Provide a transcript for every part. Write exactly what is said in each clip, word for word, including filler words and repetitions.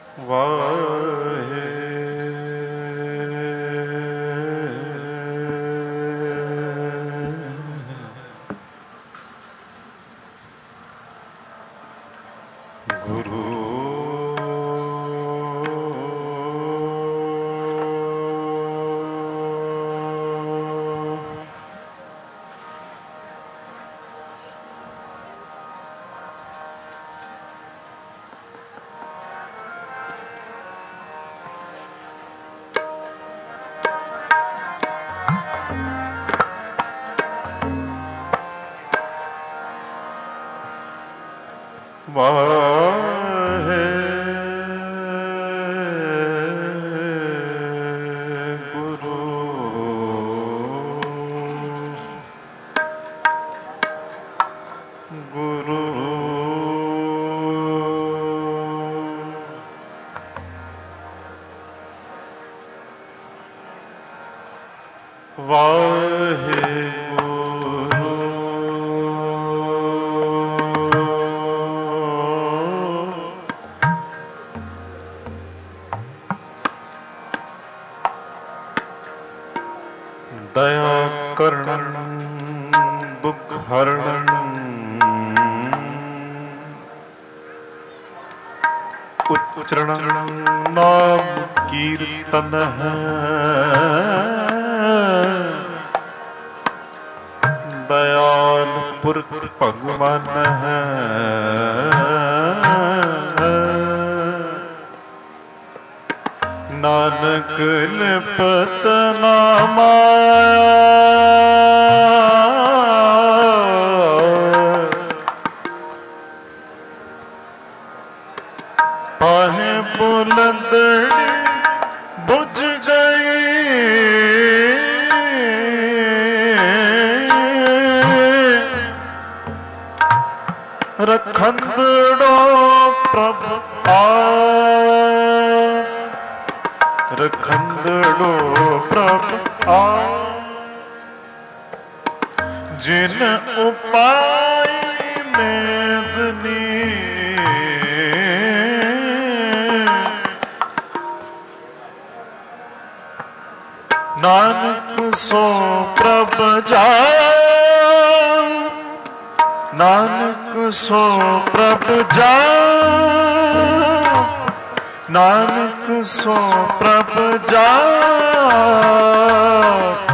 ਵਾਹੇ ਗੁਰੂ ਵਾਹੇ ਗੁਰੂ ਗੁਰੂ ਵਾਹਿਗੁਰੂ ਦਇਆ ਕਰਣ ਦੁਖ ਹਰਣ ਉਚਰਣ ਨਾਮ ਕੀਰਤਨ ਹੈ ਦਇਆਲ ਪੁਰਖ ਭਗਵਾਨ ਹੈ ਨਾਨਕ ਲਿਪਤ ਨਾ ਮਾਇਆ ਪਾਹੇ ਬੁਲੰਦੜੀ ਬੁਝ ਗਈ ਰਖੰਦੜੋ ਪ੍ਰਭ ਆਏ ਰਖੰਦੜੋ ਪ੍ਰਭ ਆਏ ਜਿਨ ਉਪਾਈ ਮੇਦਨੀ ਨਾਨਕ ਸੋ ਪ੍ਰਭ ਜਾਇ ਨਾਨਕ ਸੋ ਪ੍ਰਭ ਜਾਇ ਨਾਨਕ ਸੋ ਪ੍ਰਭ ਜਾਪ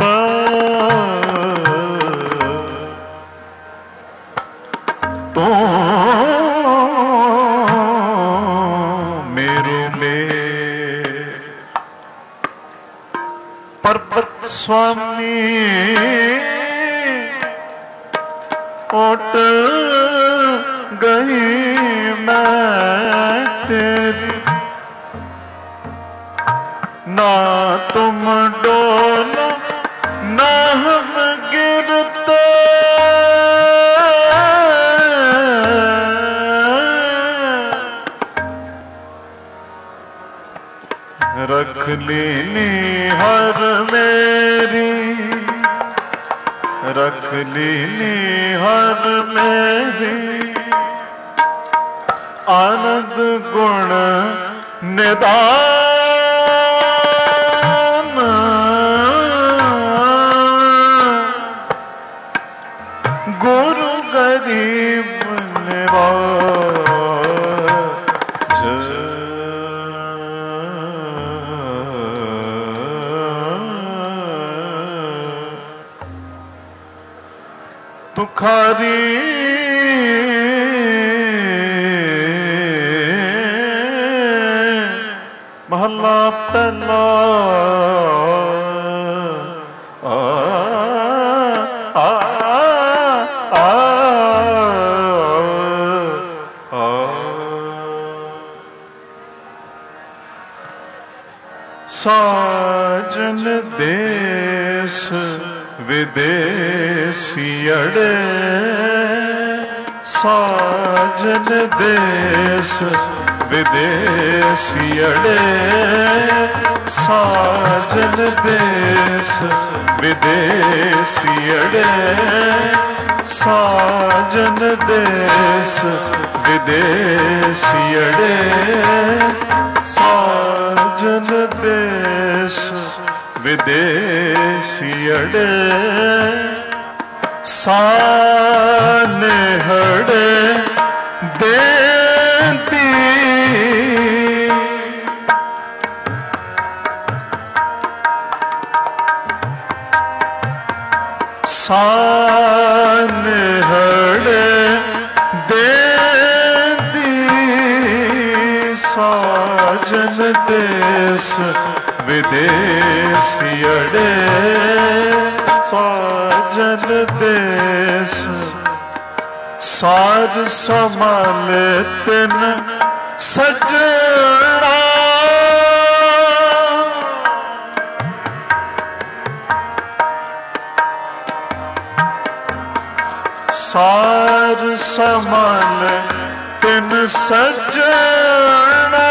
ਤੂੰ ਮੇਰੂ ਮੇਰ ਪਰਬਤ ਸੁਆਮੀ ਓਟ ਗਈ ਮੈਂ ਤੇਰੀ ਨਾ ਤੁਮ ਡੋਲੋ ਨਾ ਹਮ ਗਿਰਤੇ रख लीनी हर मेरी रख लीनी हर मेरी आनंद गुण निदान गुरु गरीब निवाज तुखारी महला पहला आ, आ, आ, आ, साजन देश विदेशियड़े साजन देश विदेशियड़े, साजन देश विदेशियड़े, साजन देश विदेशियड़े, साजन देश विदेशियड़े, सानेहड़े देती सानेहड़े देती, साजन देश विदेशियड़े, साजन देश सार संभाले तिन सजना, सार संभाले तिन सजना,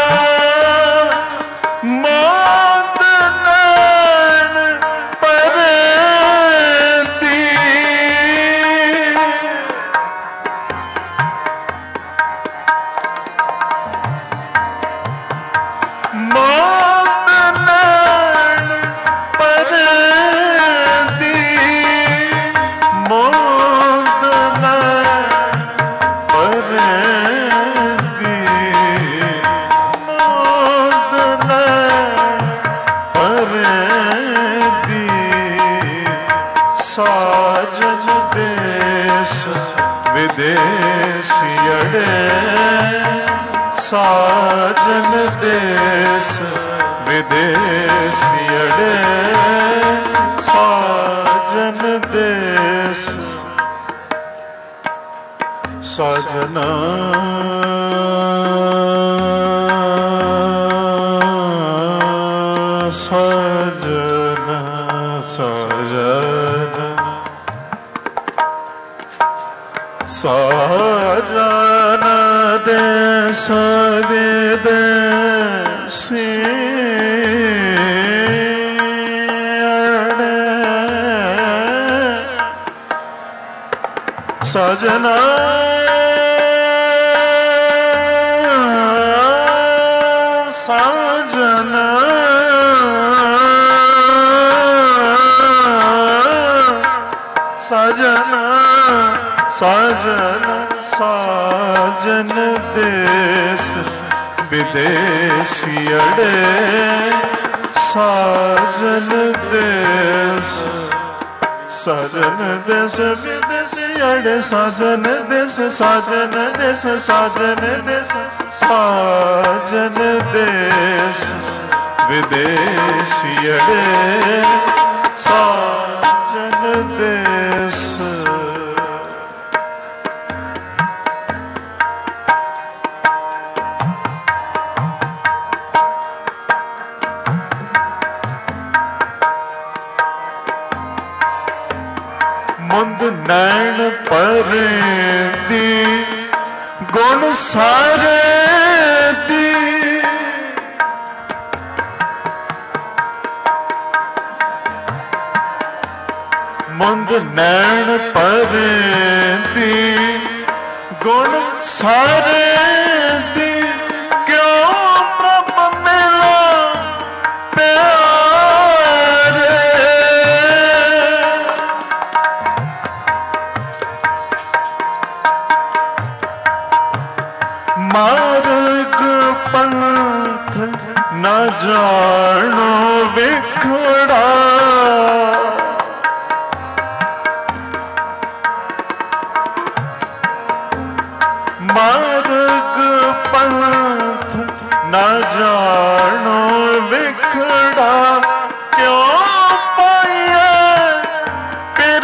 मौत नैन परेती, मौत नैन परेती, मौत नैन परेती, मौत नैन परेती, साजन देश विदेशियड़े, साजन देश विदेशियड़े, साजन देश सजना सजना सजना साजन देश विदेशियड़े, सजना साजना साजना साजना साजन देश विदेशियड़े, साजन देश साजन देश विदेशियड़े, साजन देश साजन देश साजन देश साजन देश विदेशियड़े, साजन देश मुंद नैन परेती, गुण सारे दी, मुंद नैन परेती, गुण सारे दी, क्यों प्रभ मिला प्यारे, मार्ग पंथ न जानो विखड़ा, मार्ग पंथ न जानो विखड़ा, क्यों पाया फिर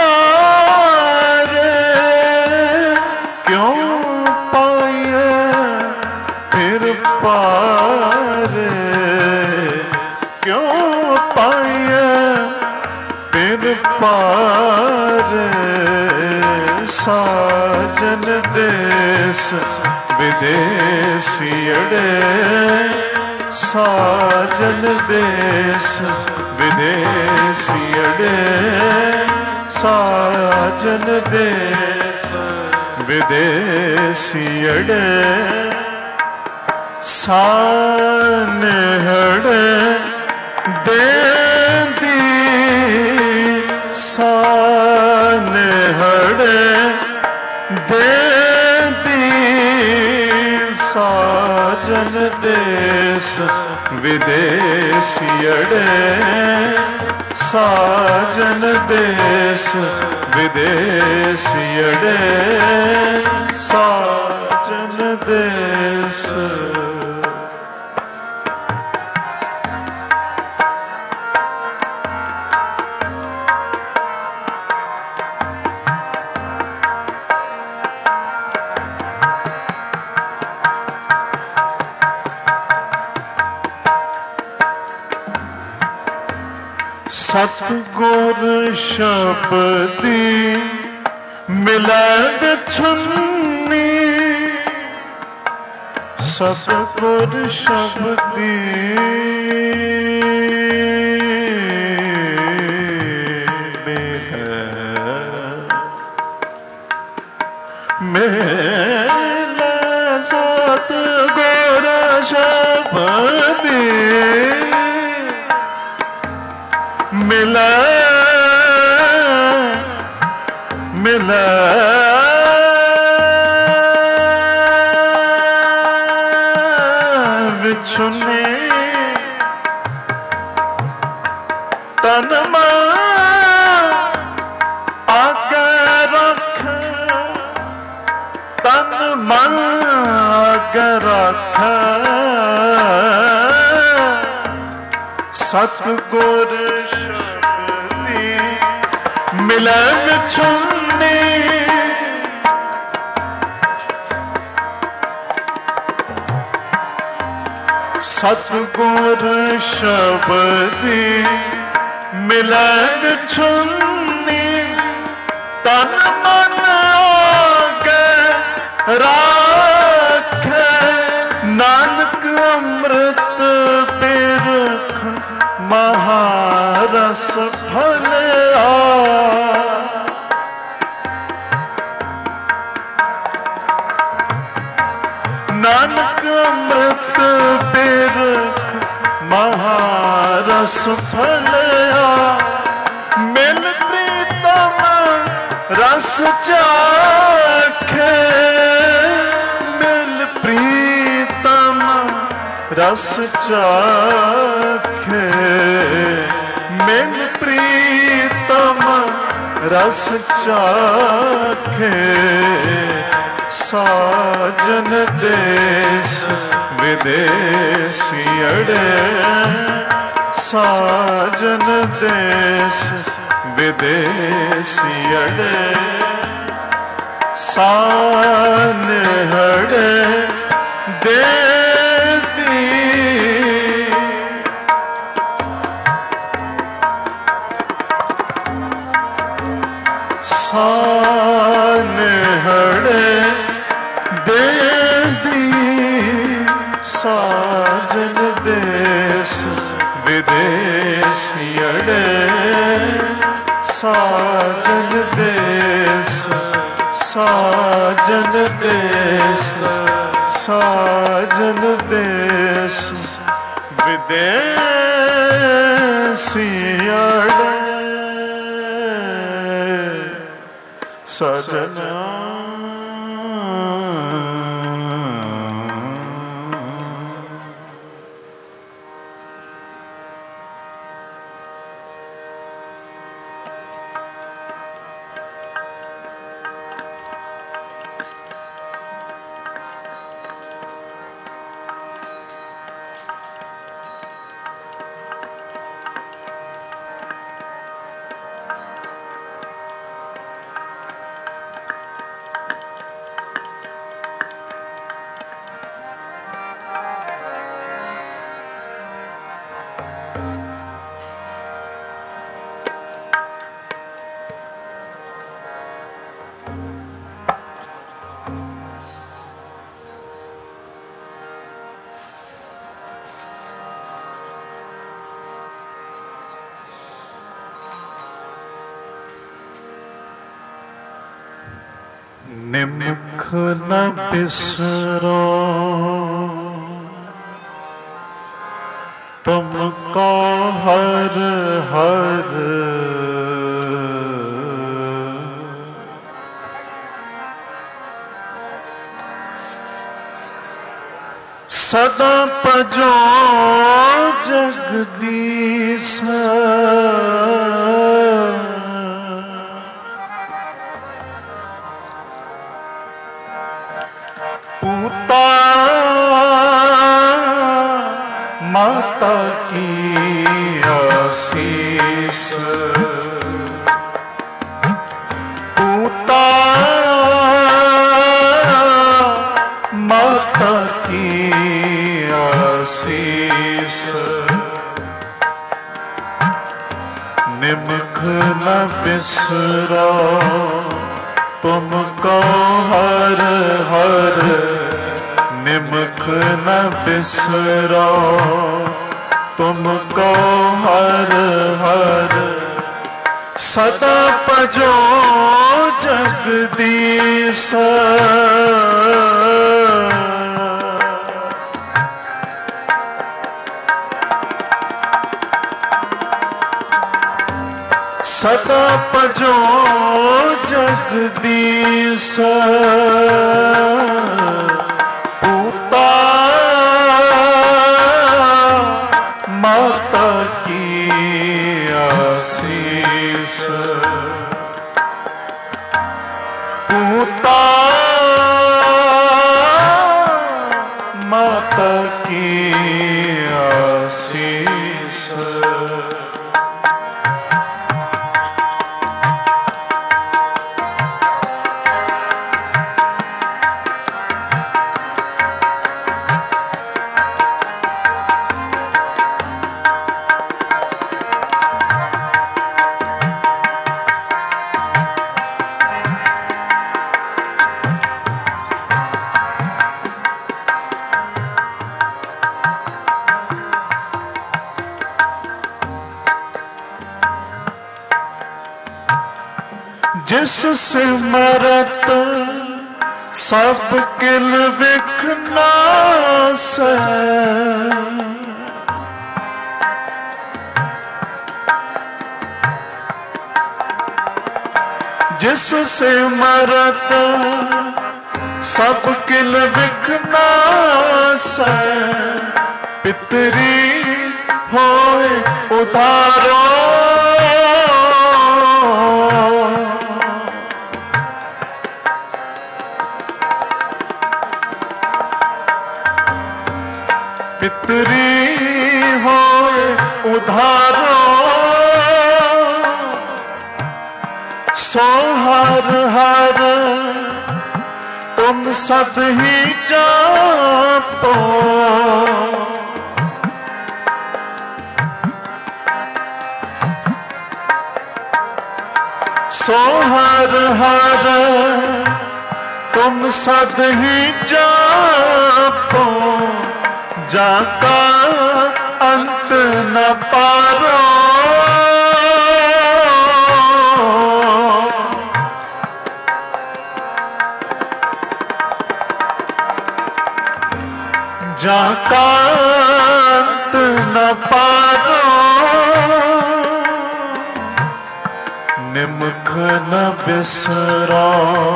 पारे, क्यों पाया फिर पारे, क्यों पाया फिर पारे, ਸਾਜਨ ਦੇਸ ਵਿਦੇਸੀੜੇ, ਸਾਜਨ ਦੇਸ ਵਿਦੇਸੀੜੇ, ਸਾਜਨ ਦੇਸ ਵਿਦੇਸੀੜੇ, ਸਾਨੇਹੜੇ ਦੇਂਦੀ, ਸਾਨੇਹੜੇ ਦੇਂਦੀ, ਸਾਜਨ ਦੇਸ ਵਿਦੇਸੀੜੇ, ਸਾਜਨ ਦੇਸ ਵਿਦੇਸੀੜੇ, ਸਾਜਨ ਦੇਸ। ਸਤਿਗੁਰ ਸ਼ਬਦੀ ਮਿਲੈ ਵਿਛੁੰਨੀ, ਸਤਿਗੁਰ ਸ਼ਬਦੀ ਮਿਲੈ, ਮਿਲੈ ਸਤਿਗੁਰ ਸ਼ਬਦੀ ਮਿਲੈ, ਮਿਲੈ ਵਿਛੁੰਨੀ, ਤਨ ਮਨ ਆਗੇ ਰੱਖ, ਤਨ ਮਨ ਆਗੇ ਰੱਖ, ਸਤਿਗੁਰ ਸ਼ਬਦੀ ਮਿਲੈ ਵਿਛੁੰਨੀ, ਸਤਿਗੁਰ ਸ਼ਬਦੀ ਮਿਲੈ ਵਿਛੁੰਨੀ, ਤਨ ਮਨ ਆਗੇ ਰਾਖੈ, ਨਾਨਕ ਅੰਮ੍ਰਿਤ ਬਿਰਖ ਮਹਾਰਸ ਫਲਿਆ, ਨਾਨਕ ਅੰਮ੍ਰਿਤ ਬਿਰਖ ਮਹਾਰਸ ਫਲਿਆ, ਮਿਲ ਪ੍ਰੀਤਮ ਰਸ ਚਾਖੇ, ਮਿਲ ਪ੍ਰੀਤਮ ਰਸ ਚਾਖੇ, ਮਿਲ ਪ੍ਰੀਤਮ ਰਸ ਚਾਖੇ, ਸਾਜਨ ਦੇਸ ਵਿਦੇਸੀੜੇ, ਸਾਜਨ ਦੇਸ ਵਿਦੇਸੀੜੇ, ਸਾਨੇਹੜੇ ਦੇਂਦੀ, ਸਾਨੇਹੜੇ ਦੇਂਦੀ, ਸਾਜਨ ਦੇਸ ਵਿਦੇਸੀੜੇ, ਸਾਜਨ ਦੇਸ, ਸਾਜਨ ਦੇਸ, ਸਾਜਨ ਦੇਸ ਵਿਦੇਸੀੜੇ, ਸਜਨਾ निमुख न बिसरो तुमको हर हर सदा पजो जगदीश पूता माता की आशीष पूता माता की आशीष निमुख न बिसरो तुमको हर हर निमुख न बिसरो तुमको हर हर सदा पजो जगदीश सदा पजो जगदीश पूता माता की आशीष पूता माता की आशीष जिस सिमरत सब किल विघ्नास जिस सिमरत सब किल विघ्नास पितरी होए उधारो पितरी होए उधारो सो हर हर तुम सद ही जापो सो हर हर तुम सद ही जापो जाका अंत न पारो जाका अंत न पारो निमुख न बिसरो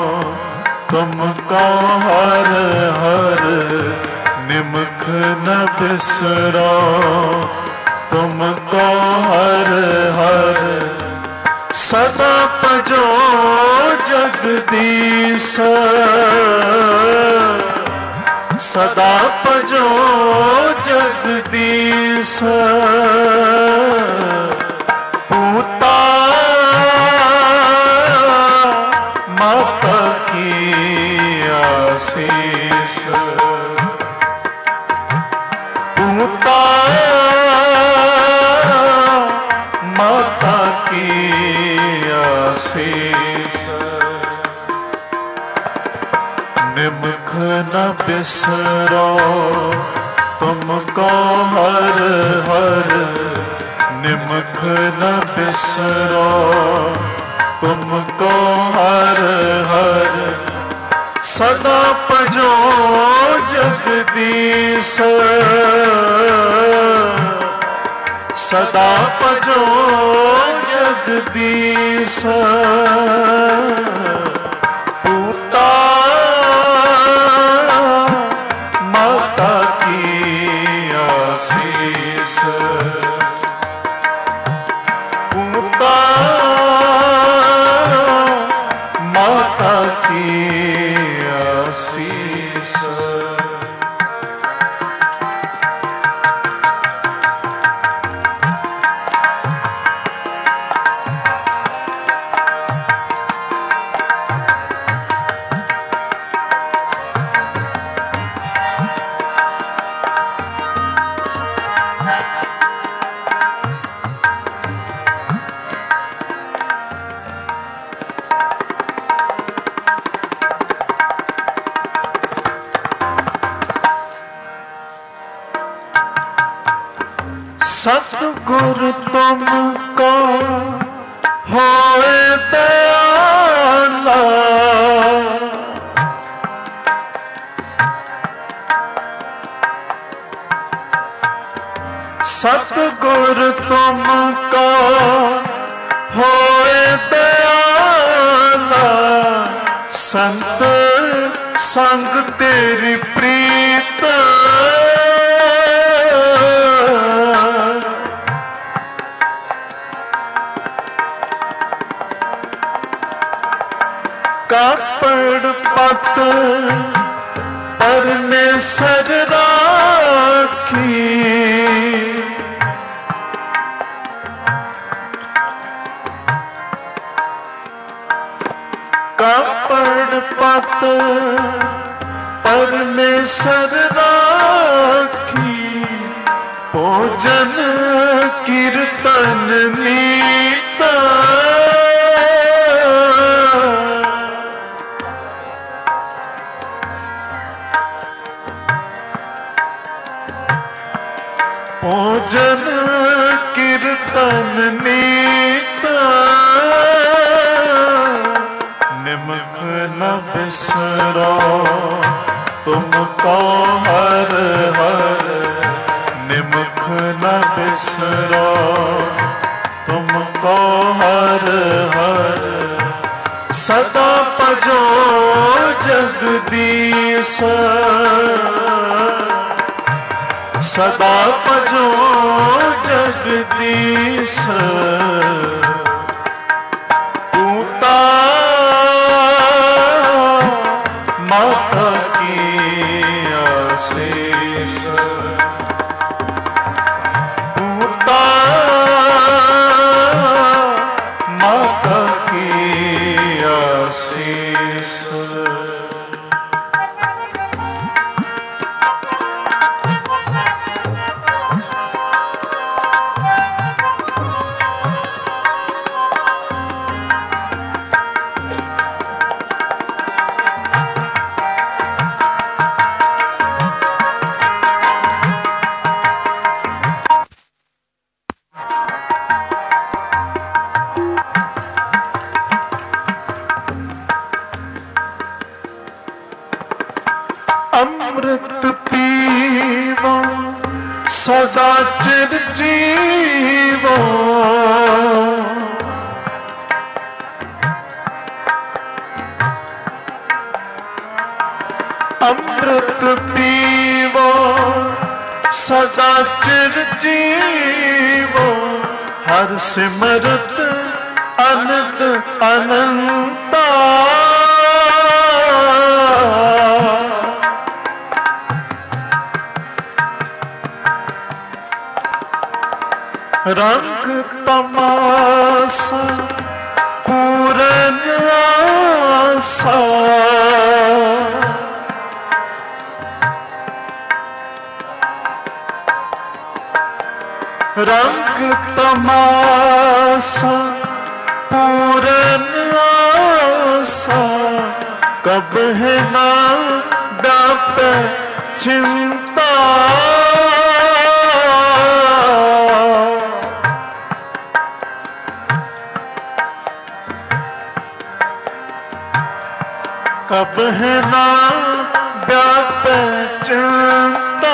तुमको हर हर निमुख न बिसरो तुमको हर हर सदा पजो जगदीश सदा पजो जगदीश पूता माता की आशीष पूता माता की आशीष निमुख न बिसरो तुमको हर हर निमुख न बिसरो तुमको हर हर सदा भजो जगदीश सदा भजो जगदीश पूता माता की आशीष पूता माता की आशीष। सतगुर तुमको होए दयाला सतगुर तुमको होए दयाला संत संग तेरी प्रीत कापड़ पत परने सर राखी कापड़ पत परने सर राखी भोजन कीर्तन नीता भोजन कीर्तन नीता निमख न बिसरो तुमको हर हर निमख न बिसरो तुमको हर हर सदा भजो जगदीश सदा भजो जगदीश पूता माता की आशीष पूता माता की आशीष। अमृत पीवो सदा चिर जीवो अमृत पीवो सदा चिर जीवो हर सिमरत अनंत अनंता रंग तमाशा पूरन आसा रंग तमाशा पूरन आसा कब है ना व्यापे चिंता कब है ना व्यापे चिंता,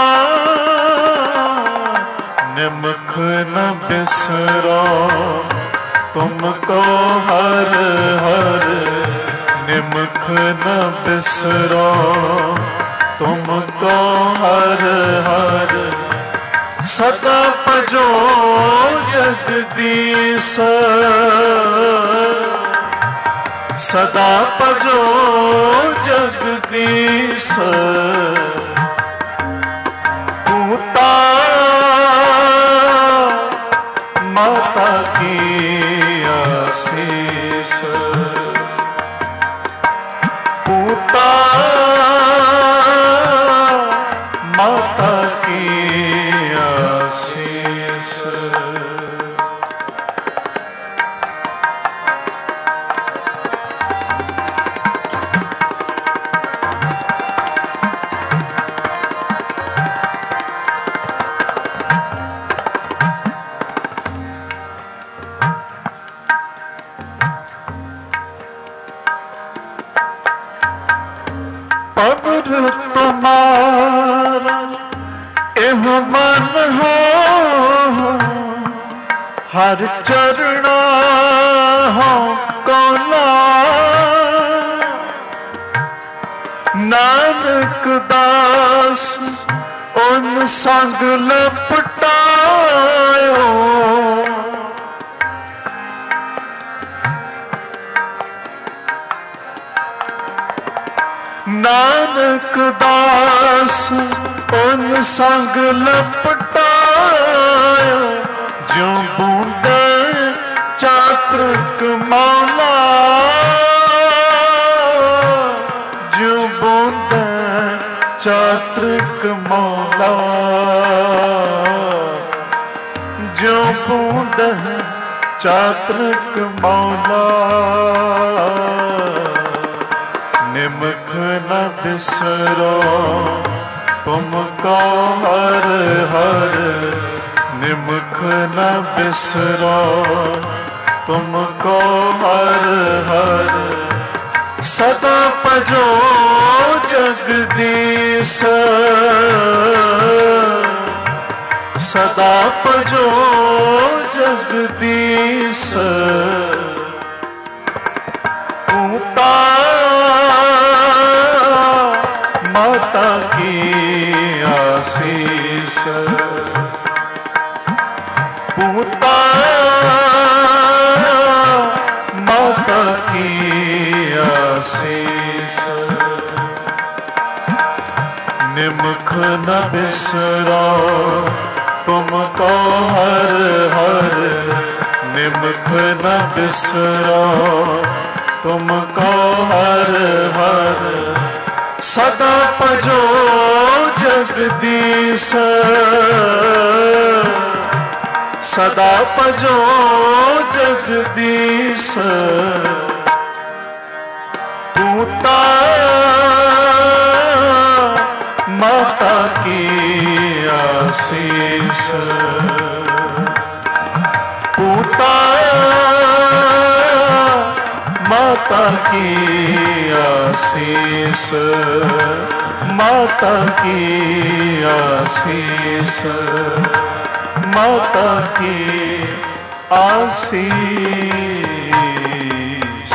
निमख न बिसरो तुमको हर हर, निमख न बिसरो तुमको हर हर। सदा भजो जगदीश, सदा भजो जगदीश, पूता माता की आशीष, पूता माता की आशीष। पवर तुम्हारा एह मन हो, हर चरणा हो कौला। नानक दास उन संग लपटायो, नानक दास उन संग लपटाया, ज्यों बूंदे चातृक मौला, ज्यों बूंदे चातृक मौला, ज्यों बूंदे चातृक मौला। निमख न बिसरो तुमको हर हर, निमख न बिसरो तुमको हर हर। सदा भजो जगदीश, सदा भजो जगदीश, पूता माता की आशीष, पूता माता की आशीष। निमख न बिसरो तुमको हर हर, निमख न बिसरो तुमको हर हर। सदा भजो जगदीश, सदा भजो जगदीश, पूता माता की आशीष, पूता माता की आशीष, माता की आशीष, माता की आशीष।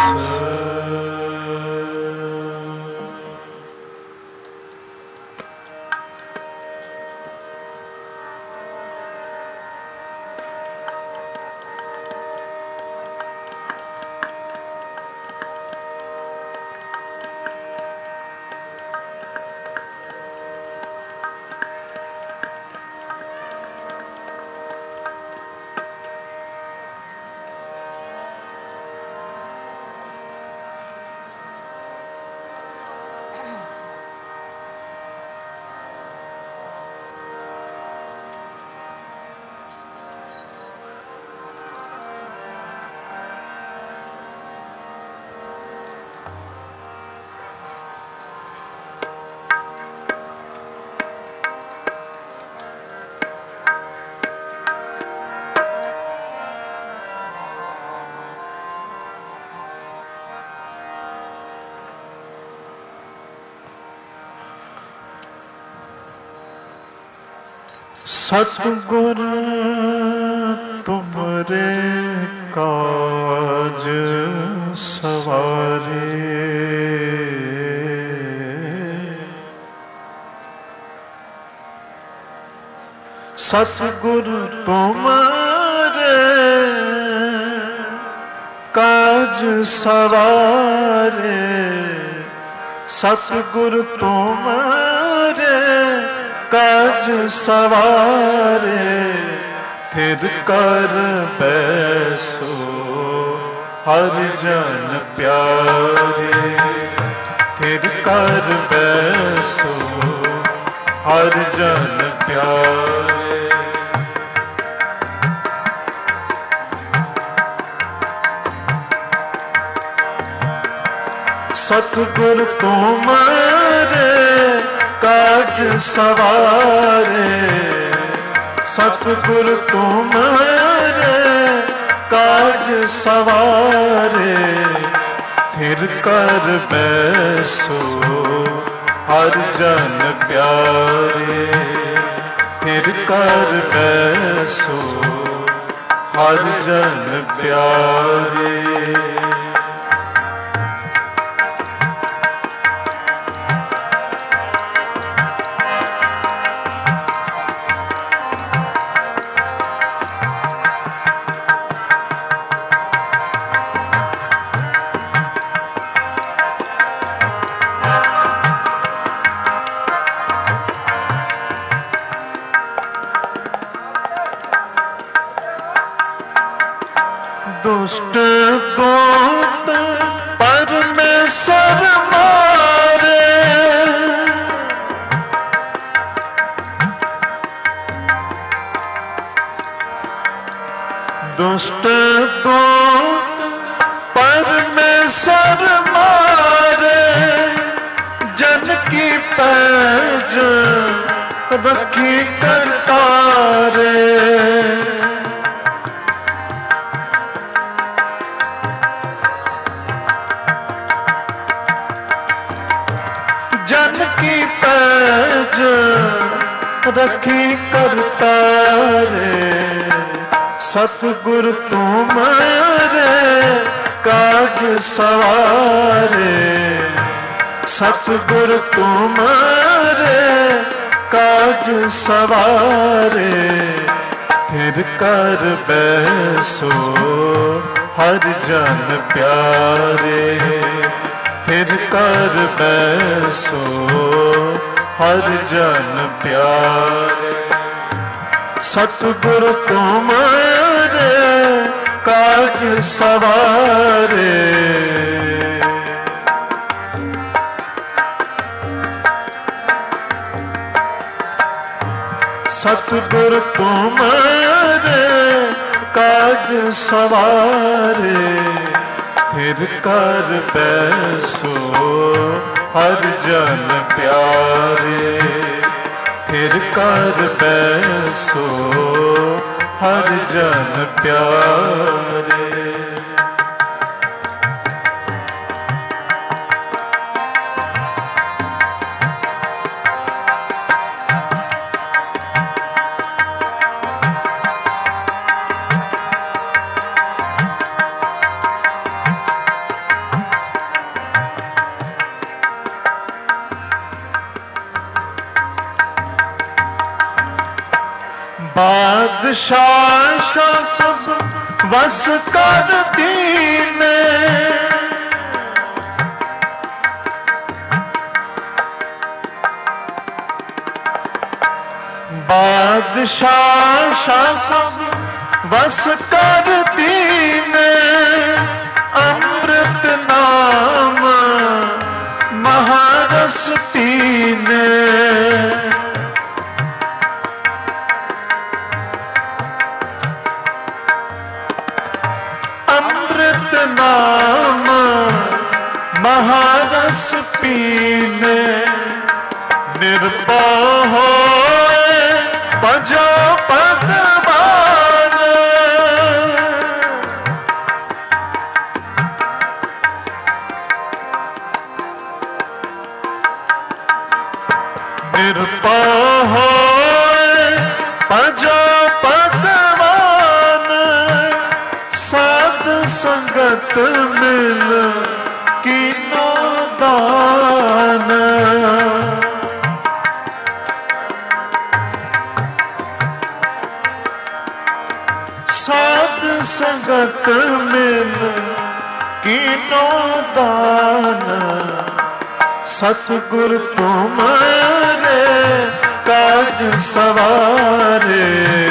सतगुर तुमरे काज सवारे, सतगुर तुमरे काज सवारे, सतगुर तुमरे काज सवारे, थिर कर बैसो हर जन प्यारे, थिर कर बैसो हर जन प्यारे। सतगुर तुमरे काज सवारे, सतगुर तुमरे काज सवारे, थिर कर बैसो हर जन प्यारे, थिर कर बैसो हर जन प्यारे। दुष्ट दूत परमेश्वर मारे, दुष्ट दूत परमेश्वर मारे, जन की पैज रखी करतारे, जन की पैज रखी करतारे, सतगुर तुमरे काज सवारे, सतगुर तुमरे काज सवारे, थिर कर बैसो हर जन प्यारे, थिर कर बैसो हर जन प्यारे। सतगुर तुमरे काज सवारे, सतगुर तुमरे काज सवारे, थिर कर बैसो हर जन प्यारे, थिर कर बैसो हर जन प्यारे। बादशाह सब वस कर दीने, बादशाह सब वस कर दीने, अमृत नाम महारस पीने, अमृत नाम महारस पीने, निर्भय होए भजो भगवान, निर्भय होए भजो भगवान साध संगत मिल कीनो दान। साध संगत मिल कीनो दान। सतगुर तुम्हारे काज सवारे।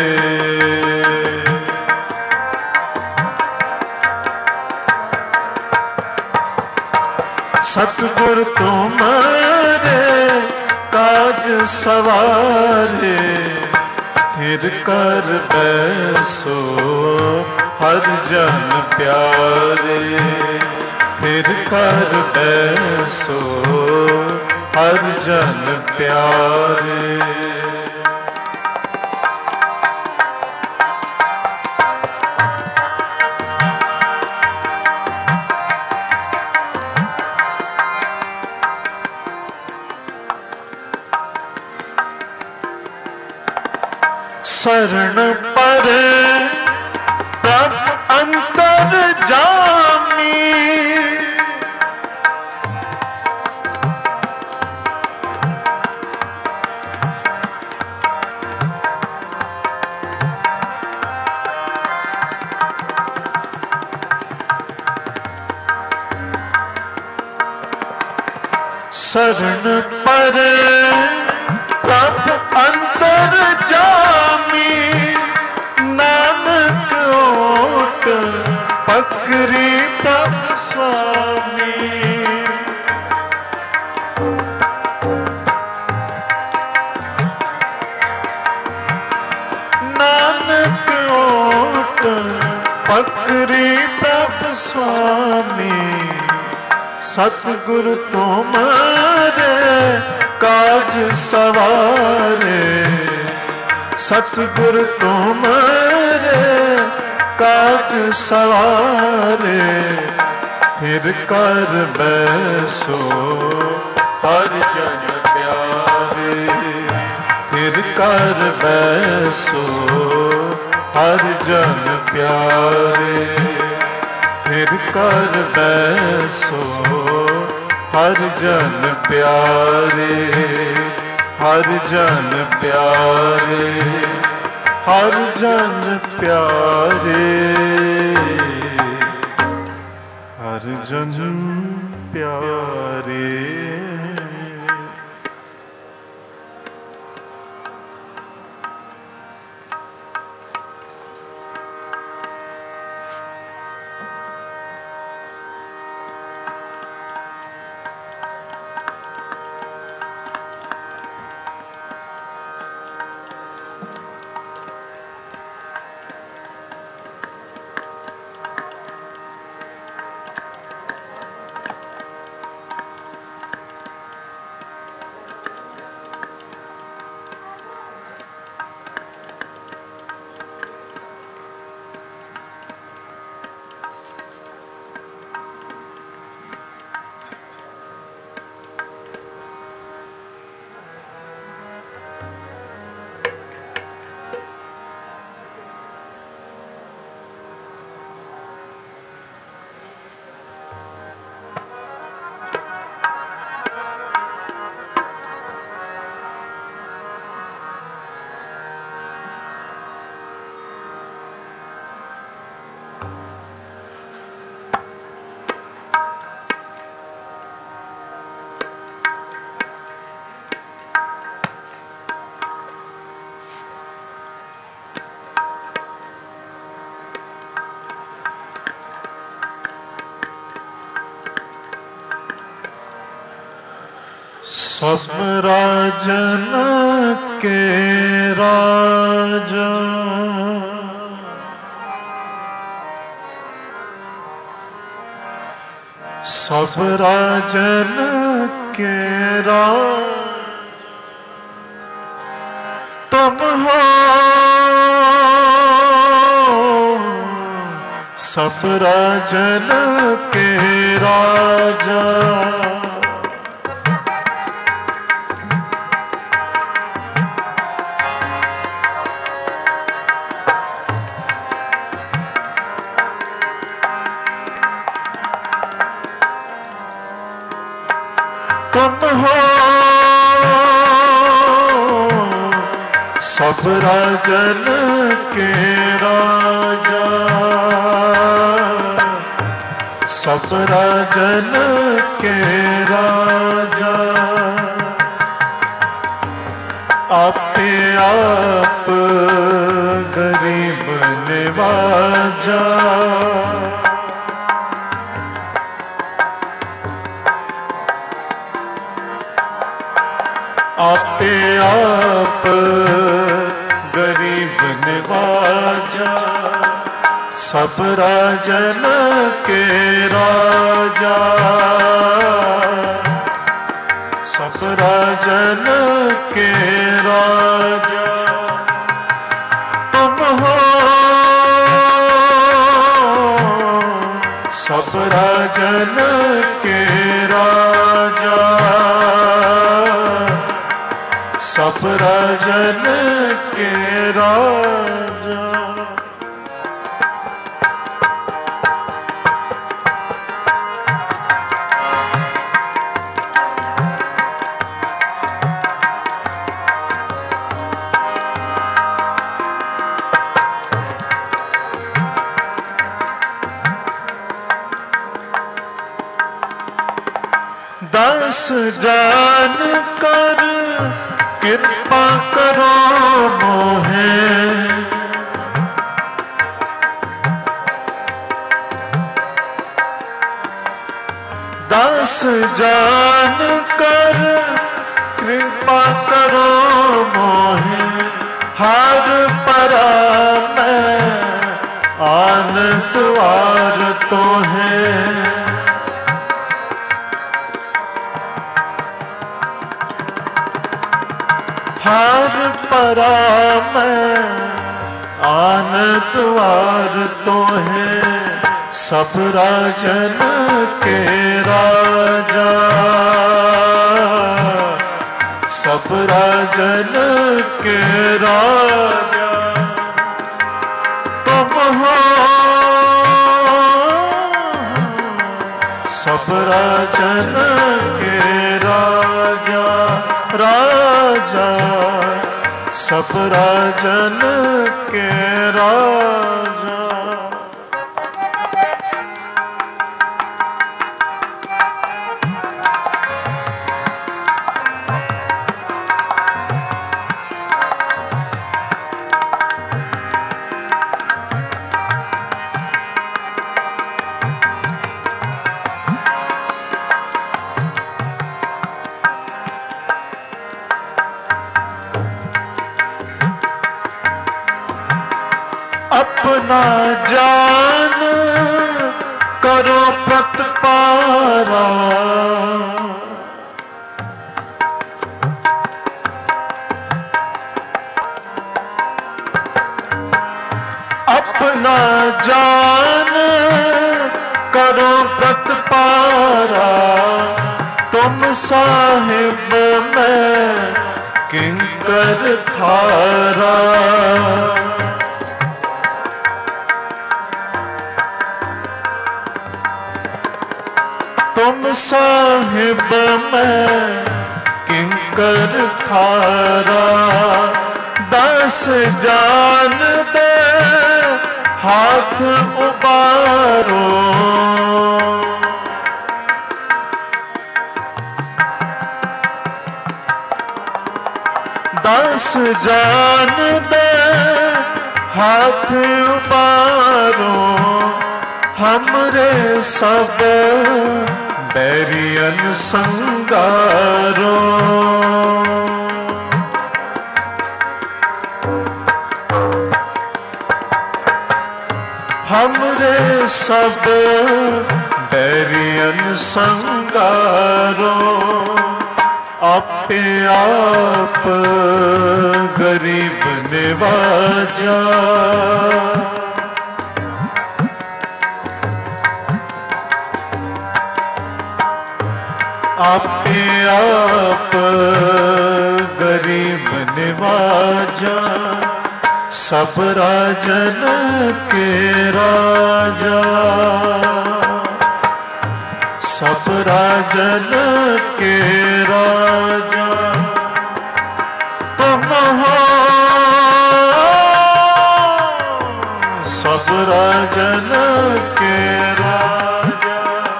सतगुर तुम्हारे काज सवारे। थिर कर बैसो हर जन प्यारे। थिर कर बैसो हर जन प्यारे। शरण परे प्रभ अंतर जामी। शरण परे प्रभ अंतर जामी। नानक ओट पकरी प्रभ स्वामी। नानक ओट पकरी प्रभ स्वामी। सतगुरु तुम्हारे काज सवारे। सतगुरु तुम्हारे काज सवारे। थिर कर बैसो हर जन प्यारे। थिर कर बैसो हर जन प्यारे। थिर कर बैसो हर जन प्यारे। हर जन प्यारे। हर जन प्यारे। हर जन प्यारे। सब राजन के राजा सब राजन के राजा तुम हो सब राजन के राजा हो सब राजन के राजा, सब राजन के राजा। आपे आप गरीब निवाजा, आपे आप गरीब निवाजा। सब राजन के राजा, सब राजन के राजा। तुम हो सब राजन के राजा, सब राजन के राजा। दस जान कर कृपा करो मोहे, दस जान कर कृपा करो मोहे। हर परा मैं आन द्वार तो है, हर परा मैं आन द्वार तो है। सब राजन के राजा, सब राजन के राजा। तुम हो सब राजन के राजा, राजा सब राजन के राजा। अपना जान करो प्रतिपारा, अपना जान करो प्रतिपारा। तुम साहिब मैं किंकर थारा, तुम साहिब मैं किंकर थारा। दस जान दे हाथ उबारो, दस जान दे हाथ उबारो। हमरे सब बैरियन संगारो, हमरे सब बैरियन संगारो। आपे आप गरीब निवाजा, आपे आप गरीब निवाजा। सब राजन के राजा, सब राजन के राजा तुम हो, सब राजन के राजा,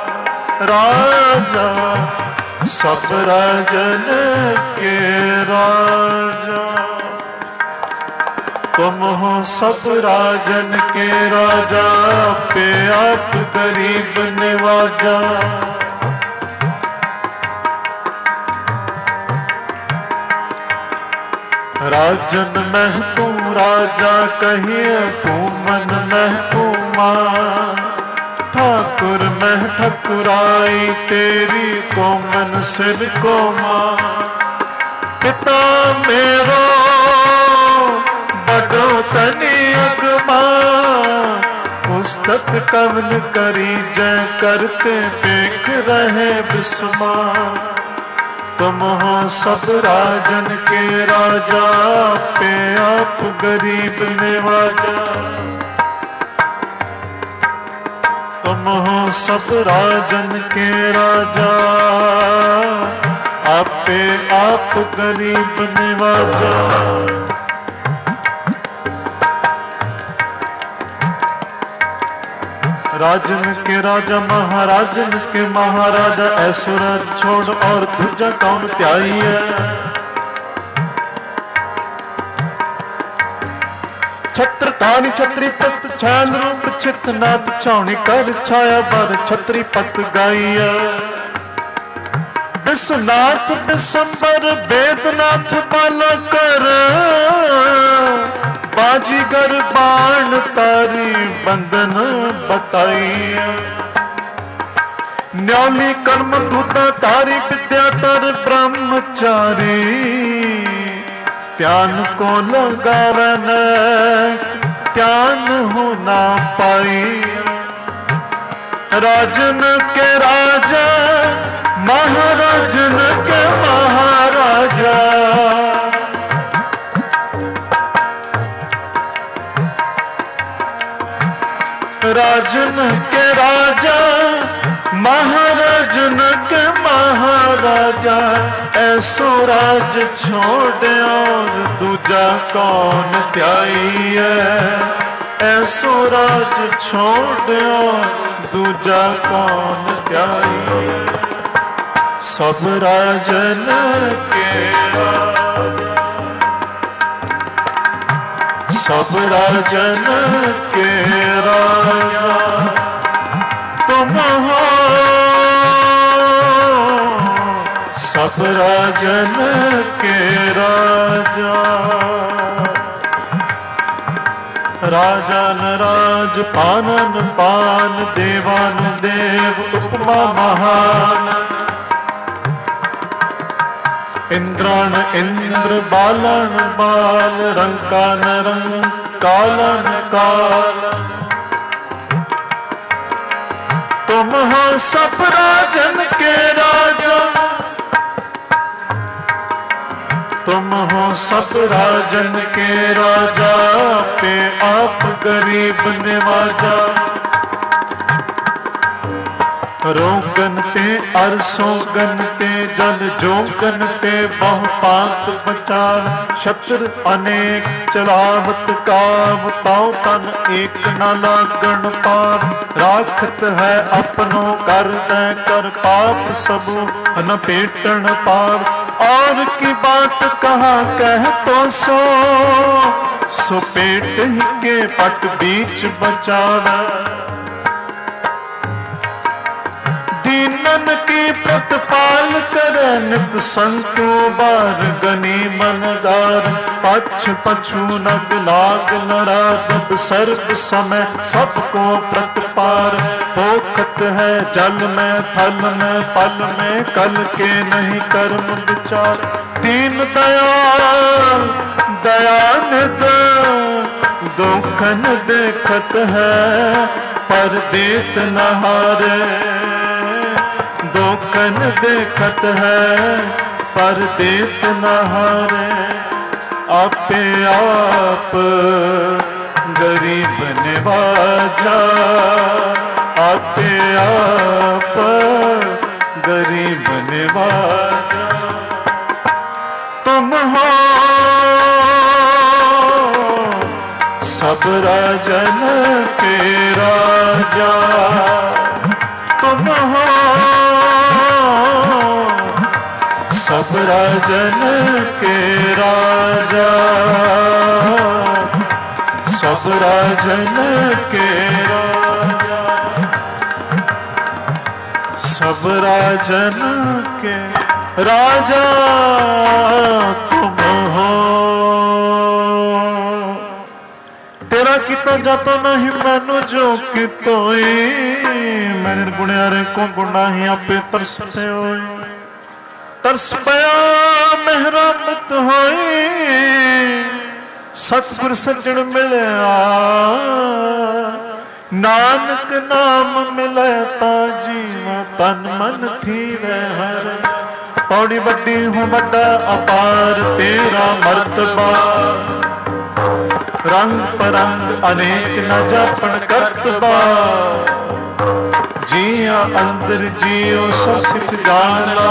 राजा सब राजन के राजा तुम हो, सब राजन के राजा पे आप गरीब निवाजा। राजन मैं तू राजा कहिए तू मन मैं तू मां, ठाकुर मैं ठकुराई तेरी को मन सिर को मां। पिता मेरो बड़ो तनी अगमा, उस्तत कवन करी जय करते पेख रहे बिस्मा। तुम हो सब राजन के राजा पे आप गरीब निवाजा। तुम हो सब राजन के राजा आप पे आप गरीब निवाजा। राजन के राजा महाराजन के महाराजा, ऐसो राज छोड़ और दूजा कौन त्याई है। छत्र तानी छत्री पत छान रूप चित नाथ, छावनी कर छाया बर छत्री पत गाइया। विश्वनाथ विशंबर वेदनाथ बाला कर, बाजीगर बाण तारी बंधन बताई। न्याली कर्म धुता तारी विद्या तर ब्रह्मचारी, ध्यान को लगावन ध्यान हो ना पाई। राजन के राजा महाराजन के महाराजा, राजन के राजा महाराजन के महाराजा, ऐसो राज छोड़ और दूजा कौन त्याई है। ऐसो राज छोड़ और दूजा कौन त्याई है। सब राजन के राजा, सब राजन के राजा तुम हो, सब राजन के राजा। राजन राज पानन पान, देवान देव उपमा महान। इंद्रान इंद्र बालन बाल, रंकान रंग कालन काल। तुम हो सब राजन के राजा, तुम हो सब राजन के राजा पे आप गरीब निवाजा। रोगन ते अरसोगन ते जल जोगन ते बहु पात बचार। शत्रु अनेक चलावत काव, ताव तन एक न लागण पार। राखत है अपनो कर दे कर पाप सबू न पेटन पार। और की बात कहा कह तो सो, सो पेट ही के पट बीच बचाना। दीनन की प्रतिपाल करे नित संतो बार। गनी मनगार पछ पछु नग लाग नराग। सर्व समय सबको प्रतिपार। पोखत है जल में थल में पल में, कल के नहीं कर्म विचार। दीन दयाल दयानिध दुखन देखत है, पर देत न हारे। दुखन देखत है पर देत न हारे। आपे आप गरीब निवाजा, आपे आप सब राजन के राजा तुम हो, सब राजन के राजा, सब राजन के राजा, सब राजन के राजा तुम हो। तेरा कितो जातो नहीं मैनू जो कितो मैं निर्गुणियारे को गुणा ही आपे तरस पे होए, तरस पया मेहरा मत होए, सतगुर सज्जन मिलया नानक नाम मिले ता जीवा तन मन थी वह हर। पौड़ी वड्डी हूँ वड्डा अपार तेरा मर्तबा, रंग परंग अनेक न जापन करतबा, जिया अंदर जियो सब कुछ जानला,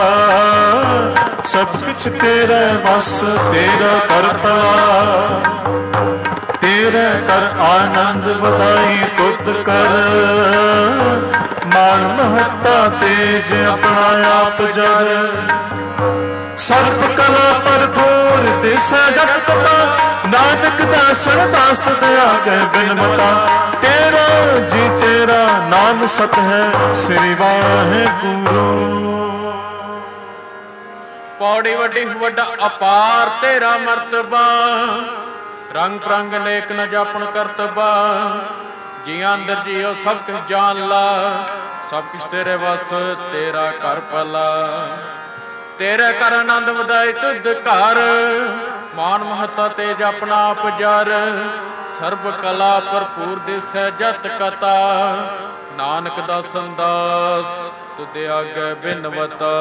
सब कुछ तेरा बस तेरा कर पला, तेरे कर आनंद बधाई तुद कर, मान महत्ता तेज अपना आप जर, सर्व कला भरपूर दिसै जगत का, नानक दासन दास्त दया गए बिन मता, तेरा जी तेरा नाम सत है श्री वाहेगुरु। पौड़ी वड्डी वड्डा अपार तेरा मर्तबा, रंग परंग नेक न जापन करतबा, जिया अंदर जियो सब कुछ जान ला, सब कुछ तेरे बस तेरा कर पला, तेरे कर आनंद वधाई तुद घर, मान महता तेज अपना आप जर, सर्व कला भरपूर दिसै जत कथा, नानक दासन दास तुदे आगे बिनवता।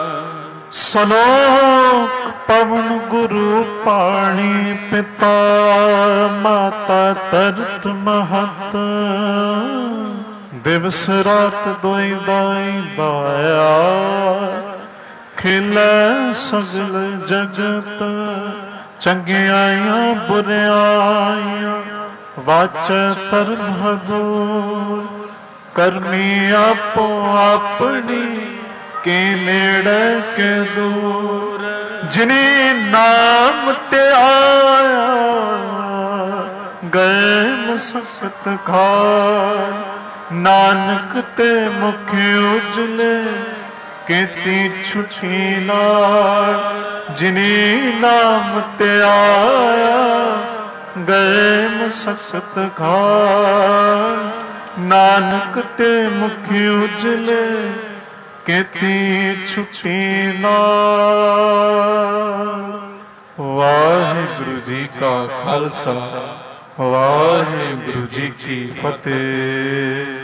सलोक पवन गुरु पाणी पिता, माता तरत महत, दिवस रात दोई दाई दाया, खिलै सगल जगत, चंगियाइयां बुरियाइयां वाचै धर्म हदूर, करमी आपो अपनी के नेड़े के दूर, जिनी नाम ते आया गए मसकत खाए, नानक ते मुख उजले केती छुटी नाल, जिनी नाम ते आया गए मसकत खाए, नानक ते मुख उजले केती छुटी नाल। वाहिगुरु जी का खालसा, वाहिगुरु जी की फतेह।